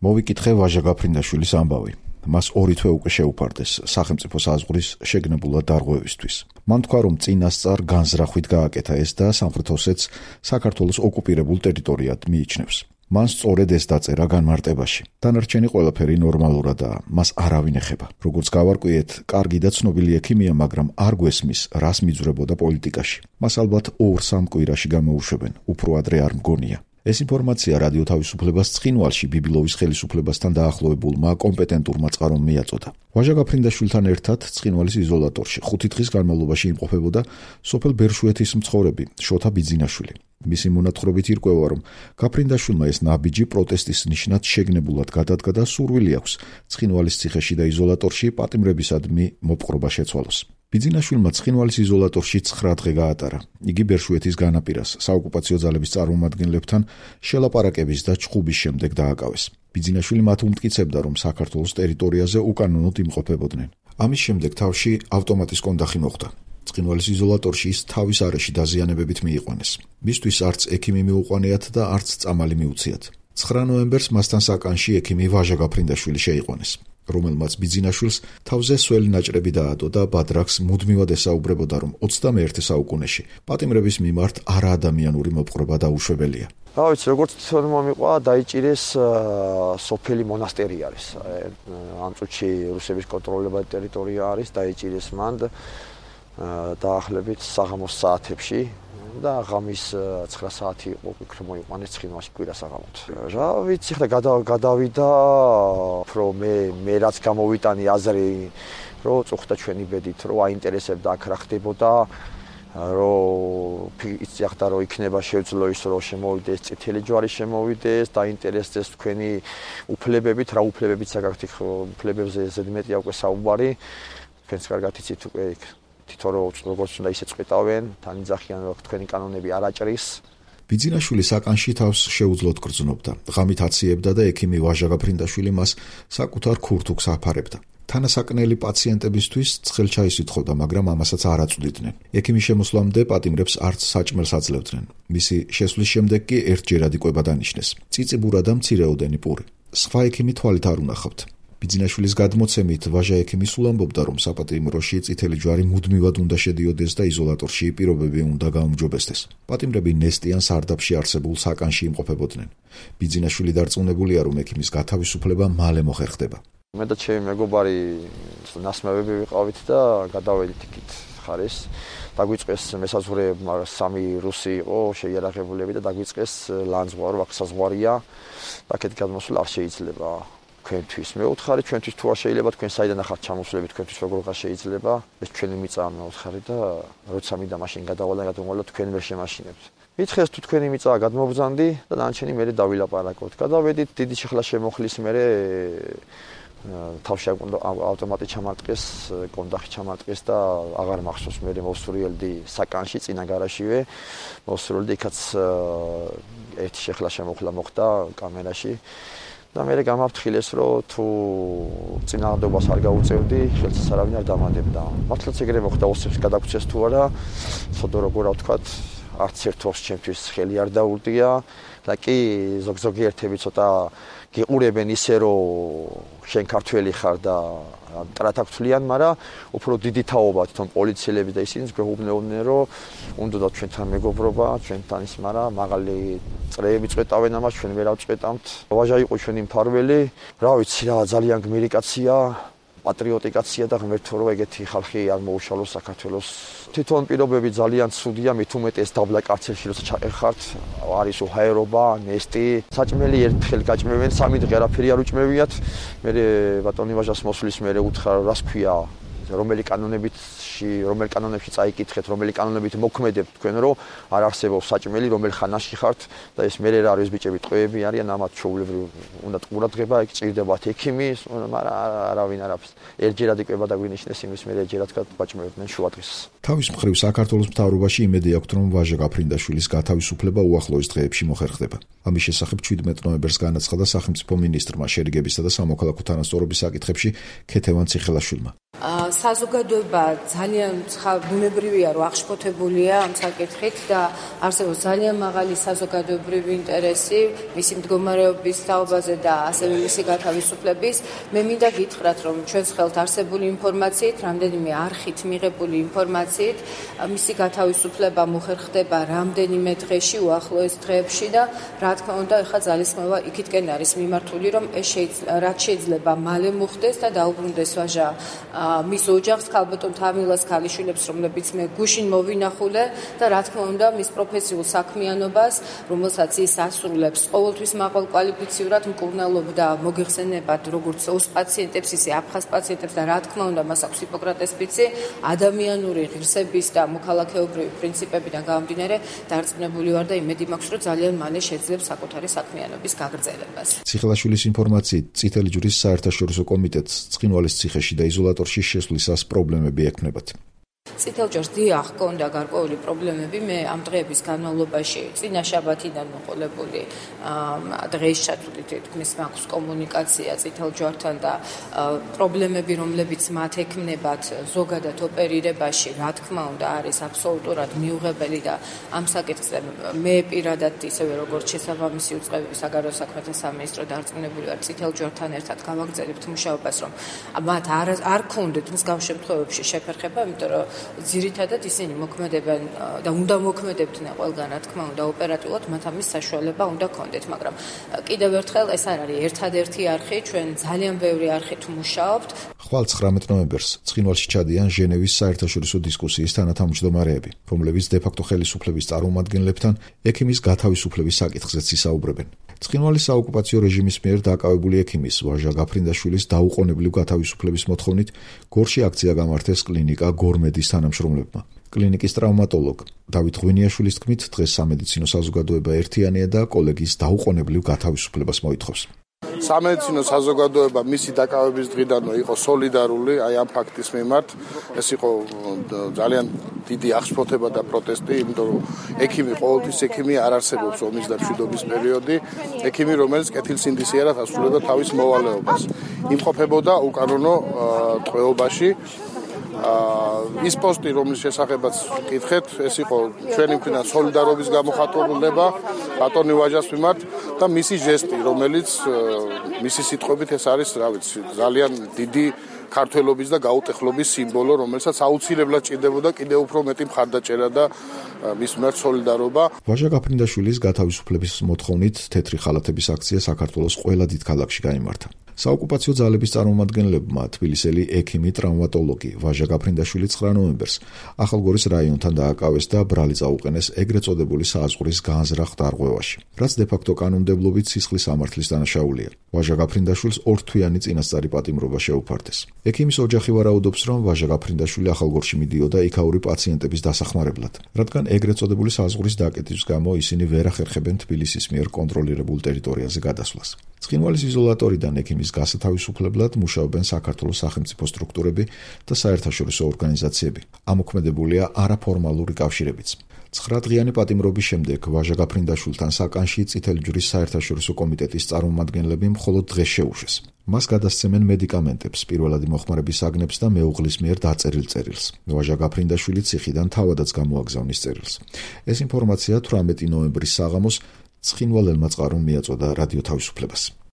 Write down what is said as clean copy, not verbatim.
მოვიკითხე ვაჟა გაფრინდაშვილის ამბავი. მას 2 თვე უკვე შეუპარდეს სახელმწიფო საზღვრის შეგნებულად დარღვევისთვის. მან თქვა, რომ წინასწარ განზრახვით გააკეთა ეს და სამხრეთ ოსეთს საქართველოს ოკუპირებულ ტერიტორიად მიიჩნევს. მან სწორედ ეს დაწერა განმარტებაში. დანარჩენი ყველაფერი ნორმალურადაა, მას არავინ ეხება. როგორც გავარკვიეთ, კარგი და ცნობილი ექიმია, მაგრამ არ გვესმის, რას მიძვრებოდა პოლიტიკაში. მას ალბათ 2-3 კვირაში გამოუშვებენ, უფრო ადრე არ მგონია. ეს ინფორმაცია რადიო თავისუფლებას ცხინვალში ბიბილოვის ხელისუფლებასთან დაახლოებულმა კომპეტენტურმა წყარომ მიაწოდა. ვაჟა გაფრინდაშვილთან ერთად ცხინვალის იზოლატორში 5 დღის განმავლობაში იმყოფებოდა სოფელ ბერშუეთის მცხოვრები შოთა ბიძინაშვილი. მისი მონათხრობით ირკვევა, რომ გაფრინდაშვილმა ეს ნაბიჯი პროტესტის ნიშნად შეგნებულად გადადგა და სურვილი აქვს ცხინვალის ციხეში და იზოლატორში პატიმრებისადმი მოპყრობა შეცვალოს. ბიძინაშვილმა ცხინვალის იზოლატორში 9 დღე გაატარა. იგი ბერშუეთის განაპირას საოკუპაციო ძალების წარმომადგენლებთან შელაპარაკების და ჩხუბის შემდეგ დააკავეს. ბიძინაშვილი მათ უმტკიცებდა, რომ საქართველოს ტერიტორიაზე უკანონოდ იმყოფებოდნენ. ამის შემდეგ თავში ავტომატის კონდახი მოხდა. ცხინვალის იზოლატორში ის თავის არეში დაზიანებებით მიიყვანეს. მისთვის არც ექიმი მიუყვანიათ და არც წამალი მიუციათ. 9 ნოემბერს მასთან საკანში ექიმი ვაჟა გაფრინდაშვილი შეიყვანეს, რომელმაც ბიძინაშვილს თავზე სველი ნაჭრები დაადო და ბადრაგს მუდმივად ესაუბრებოდა, რომ 21 საუკუნეში პატიმრების მიმართ არაადამიანური მოპყრობა დაუშვებელია. ვიცი, როგორც თვითონ მომიყვა, დაიჭირეს სოფელი მონასტერი არის. ამ წუთში რუსების კონტროლებადი ტერიტორია არის, დაიჭირეს მან დაახლოებით საღამოს საათებში და ღამის 9 საათი იყო, ვფიქრობ მოიყვანეს ცხინვალში კვირა საღამოთ. რა ვიცი, ხა გადავიდა, რომ მე რაც გამოვიტანი აზრი, რომ წუხდა ჩვენი ბედით, რომ აინტერესებდა აქ რა ხდებოდა, რომ იცი რომ იქნება შევძლო ის, რომ შემოვიდეს წითელი ჯვარი შემოვიდეს, დაინტერესდეს თქვენი უფლებებით, რა უფლებებით საკითხი უფლებებზე ზედმეტია უკვე საუბარი, თქვენს კარგად იცით უკვე თვითონ როგორც უნდა ისე წყვეტავენ, თან იძახიან, რომ თქვენი კანონები არ აჭრის. ბიძინაშვილი საკანში თავს შეუძლოდ გრძნობდა. ღამით აციებდა და ექიმი ვაჟა გაფრინდაშვილი მას საკუთარ ქურთუქს აფარებდა. თანასაკნელი პაციენტებისთვის ცხელ ჩაის ითხოვდა, მაგრამ ამასაც არ აწვდიდნენ. ექიმის შემოსვლამდე პატიმრებს არც საჭმელს აძლევდნენ. მისი შესვლის შემდეგ კი ერთჯერადი კვება დანიშნეს. წიწიბურა და მცირეოდენი პური. სხვა ექიმი თვალით არ უნახავთ. ბიძინაშვილის გადმოცემით ვაჟა ექიმი სულ ამბობდა, რომ საპატიმროში წითელი ჯვარი მუდმივად უნდა შედიოდეს და იზოლატორში პირობები უნდა გაუმჯობესდეს. პატიმრები ნესტიან სარდაფში არსებულ საკანში იმყოფებოდნენ. ბიძინაშვილი დარწმუნებულია, რომ ექიმის გათავისუფლება მალე მოხერხდება. მე და ჩემი მეგობარი ნასმევები ვიყავით და გადავედით იქით ხარეს. დაგვიწყეს მესაზღვრეებმა 3 რუსი იყო შეიარაღებულები და დაგვიწყეს ლანძღვარო, აქ საზღვარია. აქეთ გადმოსვლა არ შეიძლება. თქვენთვის მეუთხარი, ჩვენთვის თუ არ შეიძლება, თქვენ საიდან ახართ ჩამოსვლები, თქვენთვის როგორ აღარ შეიძლება, ეს ჩვენი მიწაა მეუთხარი და როცა მინდა მაშინ გადავალა თქვენ ვერ შემაშინებთ. მითხეს თუ თქვენი მიწაა გადმობრძანდი და დანარჩენი მერე დავილაპარაკოთ. გადავედით, დიდი შეხლა შემოხლის მერე თავში ავტომატი ჩამარტყეს, კონდახი ჩამარტყეს და აღარ მახსოვს მერე მოვსურიელდი საკანში წინა გარაშივე, მოვსურიელდი იქაც ერთი შეხლა შემოხლა მოხდა კამერაში. და მე გამაფრთხილეს, რომ თუ წინააღმდეგობას არ გაუწევდი, ხელს არავინ არ დამადებდა. მართლაც ეგრე მოხდა, ოსებს გადაგვრჩეს თუ არა, ცოდო როგორ ვთქვათ, არც ერთ ოს ჩემთვის ხელი არ დაურდია და კი ზოგ-ზოგი ერთები ცოტა გიყურებენ ისე, რომ შენ ქართველი ხარ და ტრატაკთვლიან, მაგრამ უფრო დიდი თაობა თვითონ პოლიციელები და ისინიც გვეუბნებოდნენ, რომ უნდა ჩვენთან მეგობრობა, ჩვენთან ის, მაგრამ მაღალი წრეები წვეტავენ ამას, ჩვენ ვერ ავწვეტავთ. ვაჟა იყო ჩვენი მფარველი, რა ვიცი რა, ძალიან გმირი კაცია, პატრიოტი კაცია და ღმერთო რომ ეგეთი ხალხი არ მოუშალოს საქართველოს. თვითონ პირობები ძალიან ცუდია, მით უმეტეს დაბლა კარცერში როცა ჩაყერხართ, არის უჰაერობა, ნესტი, საჭმელი ერთხელ გაჭმევენ, 3 დღე არაფერი არ უჭმევიათ. მე ბატონი ვაჟას მოსვლის მერე უთხრა, რას ქვია, რომელი კანონებში წაიკითხეთ, რომელი კანონებით მოქმედებთ თქვენ, რომ არ არსებობს საჭმელი, რომელ ხანაში ხართ და ეს მერე რა არის ბიჭები ტყვეები არიან, ამათ ჩაულებრივ უნდა ყურადღება, იქ ჭირდებათ ექიმი, მაგრამ არავინ არაფერს. ერთჯერადი კვება დაგვინიშნეს, იმის მერე ერთჯერად გაჭმევდნენ შუადღეს. თავის მხრივ საქართველოს მთავრობაში იმედი აქვთ, რომ ვაჟა გაფრინდაშვილის გათავისუფლება უახლოეს დღეებში მოხერხდება. ამის შესახებ 17 ნოემბერს განაცხადა სახელმწიფო მინისტრმა შერიგებისა და სამოქალაქო თანასწორობის საკითხებში ქეთევან ციხელაშვილმა. საზოგადოება ძალიან ბუნებრივია, რომ აღშფოთებულია ამ საკითხით და არსებობს ძალიან მაღალი საზოგადოებრივი ინტერესი მისი მდგომარეობის თაობაზე და ასევე მისი გათავისუფლების. მე მინდა გითხრათ, რომ ჩვენს ხელთ არსებული ინფორმაციით, რამდენიმე არხით მიღებული ინფორმაციით, მისი გათავისუფლება მოხერხდება რამდენიმე დღეში, უახლოეს დღეებში და რა თქმა უნდა, ეხლა ძალისხმევა იქითკენ არის მიმართული, რომ ეს რაც შეიძლება მალე მოხდეს და დაუბრუნდეს ვაჟა მის ოჯახს, ქალბატონ თამილას ქალიშვილებს, რომლებიც მე გუშინ მოვინახულე და რა თქმა უნდა მის პროფესიულ საქმიანობას, რომელსაც ის ასრულებს, ყოველთვის მაღალკვალიფიციურად მკურნალობდა მოგეხსენებათ როგორც ოს პაციენტებს, ისე აფხაზ პაციენტებს და რა თქმა უნდა მას აქვს ჰიპოკრატეს ფიცი, ადამიანური ღირსების და მოქალაქეობრივი პრინციპებიდან გამომდინარე დარწმუნებული ვარ და იმედი მაქვს, რომ ძალიან მალე შეძლებს საკუთარი საქმიანობის გაგრძელებას. ციხელაშვილის ინფორმაციით, წითელი ჯვრის საერთაშორისო კომიტეტს ცხინვალის ციხეში და იზოლატორში შესვლისას პრობლემები ექმნებათ. წითელ ჯვარს დიახ, ჰქონდა გარკვეული პრობლემები. მე ამ დღეების განმავლობაში წინა შაბათიდან მოყოლებული დღეის ჩათვლით თქმის მაქვს კომუნიკაცია წითელ ჯვართან და პრობლემები, რომლებიც მათ ექმნებათ ზოგადად ოპერირებაში, რა თქმა უნდა, არის აბსოლუტურად მიუღებელი და ამ საკითხზე მე პირადად ისევე როგორც შესაბამისი უწყებები საგარეო საქმეთა სამინისტრო დარწმუნებული ვარ წითელ ჯვართან ერთად გავაგრძელებთ მუშაობას, რომ მათ არ ქონდეთ მსგავს შემთხვევებში შეფერხება, იმიტომ რომ ძირითადად ისინი მოქმედებენ და უნდა მოქმედებდნენ ყველგან, რა თქმა უნდა, ოპერატიულად მათ ამის საშუალება უნდა ქონდეთ, მაგრამ კიდევ ერთხელ ეს არ არის ერთადერთი არხი, ჩვენ ძალიან ბევრი არხით მუშაობთ. ხვალ 19 ნოემბერს ცხინვალში ჩადიან ჟენევის საერთაშორისო დისკუსიის თანათავმჯდომარეები, რომლებიც დე-ფაქტო ხელისუფლების წარმომადგენლებთან ექიმის გათავისუფლების საკითხზეც ისაუბრებენ. ცხინვალის საოკუპაციო რეჟიმის მიერ დაკავებული ექიმის ვაჟა გაფრინდაშვილის დაუყოვნებლივ გათავისუფლების მოთხოვნით გორში აქცია გამართეს კლინიკა გორმედის თანამშრომლებმა. კლინიკის ტრავმატოლოგ დავით ღვინიაშვილის თქმით, დღეს სამედიცინო საზოგადოება ერთიანია და კოლეგის დაუყოვნებლივ გათავისუფლებას მოითხოვს. სამედიცინო საზოგადოება მისი დაკავების დღიდანვე იყო სოლიდარული აი ამ ფაქტის მიმართ. ეს იყო ძალიან დიდი აღშფოთება და პროტესტი, იმიტომ რომ ექიმი ყოველთვის ექიმი არ არსებობს ომის და მშვიდობის პერიოდი. ექიმი, რომელიც კეთილსინდისიერად ასრულებდა თავის მოვალეობას, იმყოფებოდა უკანონო ტყვეობაში. ის პოსტი, რომლის შესახებაც კითხეთ, ეს იყო ჩვენი მხრიდან სოლიდარობის გამოხატულება ბატონი ვაჟას მიმართ და მისი ჟესტი, რომელიც მისი სიტყვებით ეს არის, რა ვიცი, ძალიან დიდი ქართველობის და გაუტეხლობის სიმბოლო, რომელსაც აუცილებლად ჭირდებოდა კიდევ უფრო მეტი მხარდაჭერა და მის მიმართ სოლიდარობა. ვაჟა გაფრინდაშვილის გათავისუფლების მოთხოვნით თეთრი ხალათების აქცია საქართველოს ყველა დიდ ქალაქში გაიმართა. საოკუპაციო ძალების წარმომადგენლებმა თბილისელი ექიმი ტრავმატოლოგი ვაჟა გაფრინდაშვილი 9 ნოემბერს ახალგორის რაიონთან დააკავეს და ბრალი წაუყენეს ეგრეთ წოდებული სააზღვრის განზრახ დარღვევაში, რაც დე-ფაქტო კანონმდებლობით სისხლის სამართლის დანაშაულია. ვაჟა გაფრინდაშვილს ორთვიანი წინასწარი პატიმრობა შეუფარდეს. ექიმის ოჯახი ვარაუდობს, რომ ვაჟა გაფრინდაშვილი ახალგორში მიდიოდა იქაური პაციენტების დასახმარებლად, რადგან ეგრეთ წოდებული სააზღვრის დაკეტვის გამო ისინი ვერ ახერხებენ თბილისის მიერ კონტროლირებულ ტერიტორიაზე გადასვლას. ცხინვალის იზოლატორიდან ექიმის გასათავისუფლებლად მუშაობენ საქართველოს სახელმწიფო სტრუქტურები და საერთაშორისო ორგანიზაციები. ამოქმედებულია არაფორმალური კავშირებიც. 9 დღიანი პატიმრობის შემდეგ ვაჟა გაფრინდაშვილთან საკანში წითელი ჯვრის საერთაშორისო კომიტეტის წარმომადგენლები მხოლოდ დღეს შეუშვეს. მას გადასცემენ მედიკამენტებს, პირველადი მოხმარების საგნებს და მეუღლის მიერ დაწერილ წერილს. ვაჟა გაფრინდაშვილი ციხიდან თავადაც გამოაგზავნის წერილს. ეს ინფორმაცია 18 ნოემბრის საღამოს ცხინვალელმა წყარომ მიაწოდა რადიო თავისუფლებას.